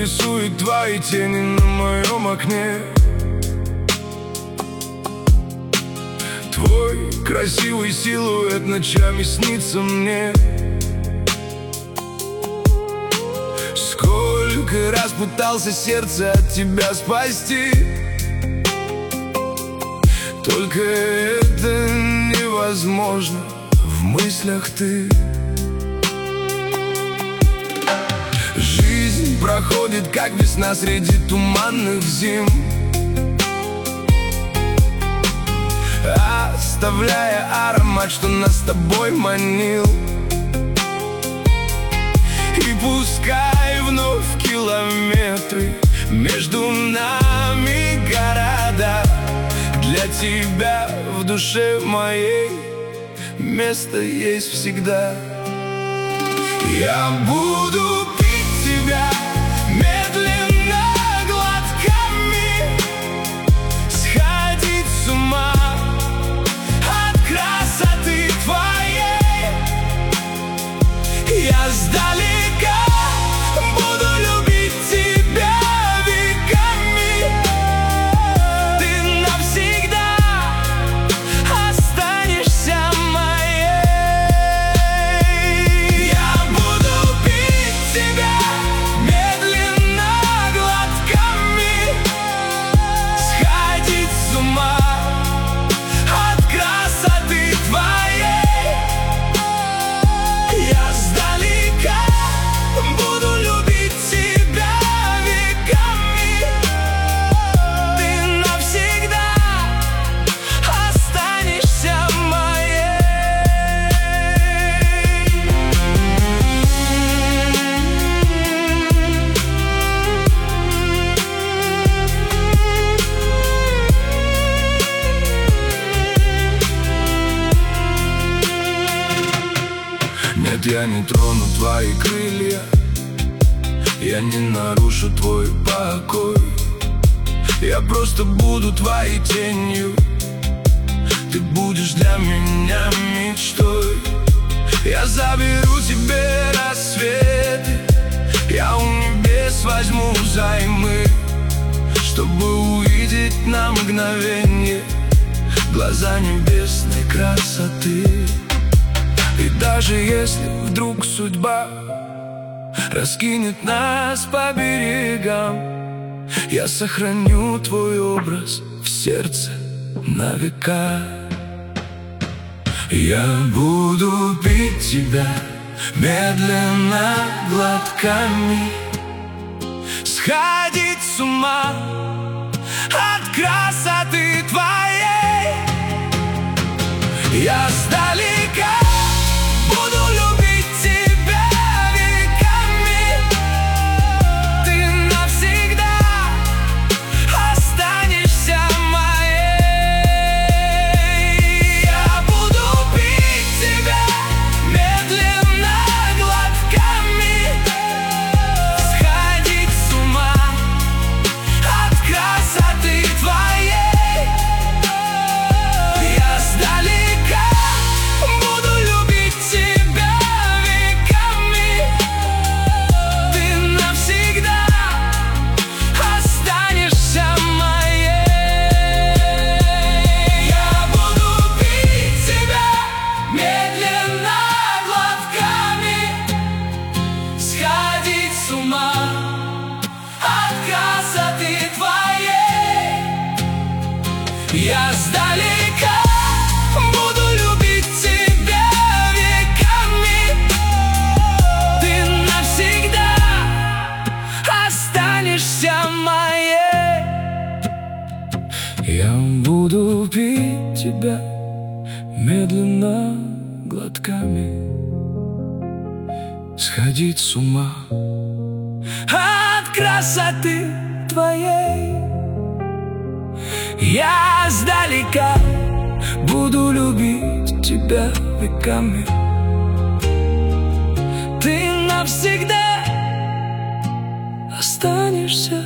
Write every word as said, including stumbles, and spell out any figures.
рисует твои тени на моем окне. Твой красивый силуэт ночами снится мне. Сколько раз пытался сердце от тебя спасти, только это невозможно, в мыслях ты. Жизнь проходит, как весна среди туманных зим, оставляя аромат, что нас с тобой манил. И пускай вновь километры между нами города, для тебя в душе моей место есть всегда. Я буду пить тебя медленно, глотками, сходить с ума от красоты твоей. Я сдалека буду любить тебя веками. Ты навсегда останешься моей. Я буду пить тебя медленно, глотками, сходить с ума от красоты твоей. Я сдалека буду любить тебя веками. Ты навсегда останешься моей. Нет, я не трону твои крылья, я не нарушу твой покой. Я просто буду твоей тенью, ты будешь для меня мечтой. Я заберу тебе рассветы, я у небес возьму взаймы, чтобы увидеть на мгновенье глаза небесной красоты. И даже если вдруг судьба раскинет нас по берегам, я сохраню твой образ в сердце на века. Я буду пить тебя медленно, глотками, сходить с ума от красоты твоей. Я сдалека буду любить тебя веками. Ты навсегда останешься моей. Я буду пить тебя медленно, глотками, сходить с ума от красоты твоей. Я сдалека буду любить тебя веками. Ты навсегда останешься моей. Я буду пить тебя медленно, глотками, сходить с ума от красоты твоей. Я сдалека буду любить тебя веками. Ты навсегда останешься моей. Я буду пить тебя медленно, глотками, сходить с ума от красоты твоей. Я сдалека буду любить тебя веками. Ты навсегда останешься